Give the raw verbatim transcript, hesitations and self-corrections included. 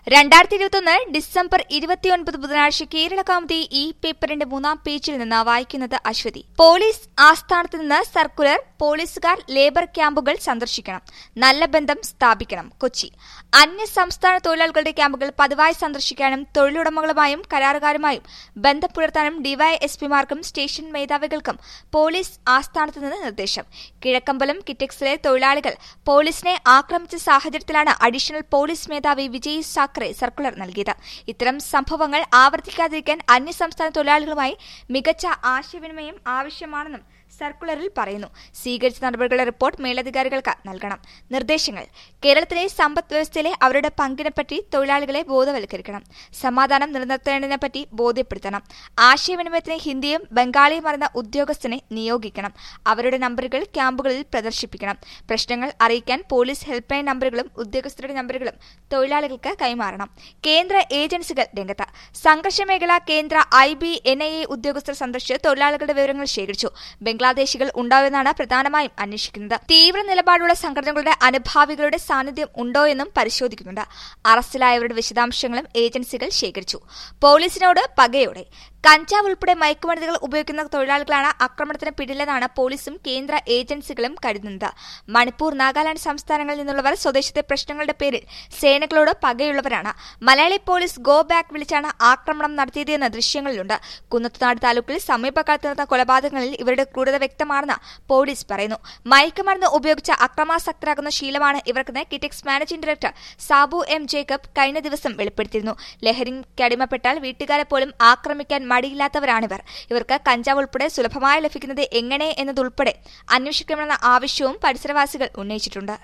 രണ്ടായിരത്തി ഇരുപത്തിയൊന്ന് ഡിസംബർ ഇരുപത്തിയൊൻപത് ബുധനാഴ്ച കേരള കൗമുദി ഈ പേപ്പറിന്റെ മൂന്നാം പേജിൽ നിന്ന് വായിക്കുന്നത് അശ്വതി. പോലീസ് ആസ്ഥാനത്ത് നിന്ന് സർക്കുലർ. പോലീസുകാർ ലേബർ ക്യാമ്പുകൾ സന്ദർശിക്കണം. നല്ല ബന്ധം സ്ഥാപിക്കണം. കൊച്ചി. അന്യ സംസ്ഥാന തൊഴിലാളികളുടെ ക്യാമ്പുകൾ പതിവായി സന്ദർശിക്കാനും തൊഴിലുടമകളുമായും കരാറുകാരുമായും ബന്ധം പുലർത്താനും ഡിവൈഎസ്പിമാർക്കും സ്റ്റേഷൻ മേധാവികൾക്കും പോലീസ് ആസ്ഥാനത്ത് നിന്ന് നിർദ്ദേശം. കിഴക്കമ്പലം കിറ്റക്സിലെ തൊഴിലാളികൾ പോലീസിനെ ആക്രമിച്ച സാഹചര്യത്തിലാണ് അഡീഷണൽ പോലീസ് മേധാവി വിജയ് സാക്കറെ സർക്കുലർ നൽകിയത്. ഇത്തരം സംഭവങ്ങൾ ആവർത്തിക്കാതിരിക്കാൻ അന്യസംസ്ഥാന തൊഴിലാളികളുമായി മികച്ച ആശയവിനിമയം ആവശ്യമാണെന്നും സർക്കുലറിൽ പറയുന്നു. സ്വീകരിച്ച നടപടികളുടെ റിപ്പോർട്ട് മേലധികാരികൾക്ക് നൽകണം. നിർദ്ദേശങ്ങൾ: കേരളത്തിലെ സമ്പദ് വ്യവസ്ഥയിലെ അവരുടെ പങ്കിനെപ്പറ്റി തൊഴിലാളികളെ ബോധവൽക്കരിക്കണം. സമാധാനം നിലനിർത്തേണ്ടതിനെപ്പറ്റി ബോധ്യപ്പെടുത്തണം. ആശയവിനിമയത്തിന് ഹിന്ദിയും ബംഗാളിയും അറിയുന്ന ഉദ്യോഗസ്ഥനെ നിയോഗിക്കണം. അവരുടെ നമ്പറുകൾ ക്യാമ്പുകളിൽ പ്രദർശിപ്പിക്കണം. പ്രശ്നങ്ങൾ അറിയിക്കാൻ പോലീസ് ഹെൽപ്പ് ലൈൻ നമ്പറുകളും ഉദ്യോഗസ്ഥരുടെ നമ്പറുകളും തൊഴിലാളികൾക്ക് കൈമാറണം. കേന്ദ്ര ഏജൻസികൾ രംഗത്ത്. സംഘർഷമേഖല കേന്ദ്ര I B N I A ഉദ്യോഗസ്ഥർ സന്ദർശിച്ച് തൊഴിലാളികളുടെ വിവരങ്ങൾ ശേഖരിച്ചു. ബംഗ്ലാദേശികൾ ഉണ്ടാവുമെന്നാണ് പ്രധാനമായും അന്വേഷിക്കുന്നത്. തീവ്ര നിലപാടുള്ള സംഘടനകളുടെ അനുഭാവികളുടെ സാന്നിധ്യം ഉണ്ടോ എന്നും പരിശോധിക്കുന്നുണ്ട്. അറസ്റ്റിലായവരുടെ വിശദാംശങ്ങളും ഏജൻസികൾ ശേഖരിച്ചു. പോലീസിനോട് പകയോടെ. കഞ്ചാവ് ഉൾപ്പെടെ മയക്കുമരുന്നുകൾ ഉപയോഗിക്കുന്ന തൊഴിലാളികളാണ് ആക്രമണത്തിന് പിന്നിലെന്നാണ് പോലീസും കേന്ദ്ര ഏജൻസികളും കരുതുന്നത്. മണിപ്പൂർ, നാഗാലാന്റ് സംസ്ഥാനങ്ങളിൽ നിന്നുള്ളവർ സ്വദേശത്തെ പ്രശ്നങ്ങളുടെ പേരിൽ സേനകളോട് പകയുള്ളവരാണ്. മലയാളി പോലീസ് ഗോ ബാക്ക് വിളിച്ചാണ് ആക്രമണം നടത്തിയതെന്ന് ദൃശ്യങ്ങളിലുണ്ട്. കുന്നത്തുനാട് താലൂക്കിൽ സമീപകാലത്ത് നടന്ന കൊലപാതകങ്ങളിൽ ഇവരുടെ ക്രൂരത വ്യക്തമാണെന്ന് പോലീസ് പറയുന്നു. മയക്കുമരുന്ന് ഉപയോഗിച്ച് അക്രമാസക്തരാകുന്ന ശീലമാണ് ഇവർക്കെന്ന് Kitex managing director Sabu M Jacob കഴിഞ്ഞ ദിവസം വെളിപ്പെടുത്തിയിരുന്നു. ലഹരിക്കടിമപ്പെട്ടാൽ വീട്ടുകാരെ പോലും ആക്രമിക്കാൻ മടിയില്ലാത്തവരാണിവർ. ഇവർക്ക് കഞ്ചാവ് ഉൾപ്പെടെ സുലഭമായി ലഭിക്കുന്നത് എങ്ങനെ എന്നതുൾപ്പെടെ അന്വേഷിക്കണമെന്ന ആവശ്യവും പരിസരവാസികൾ ഉന്നയിച്ചിട്ടുണ്ട്.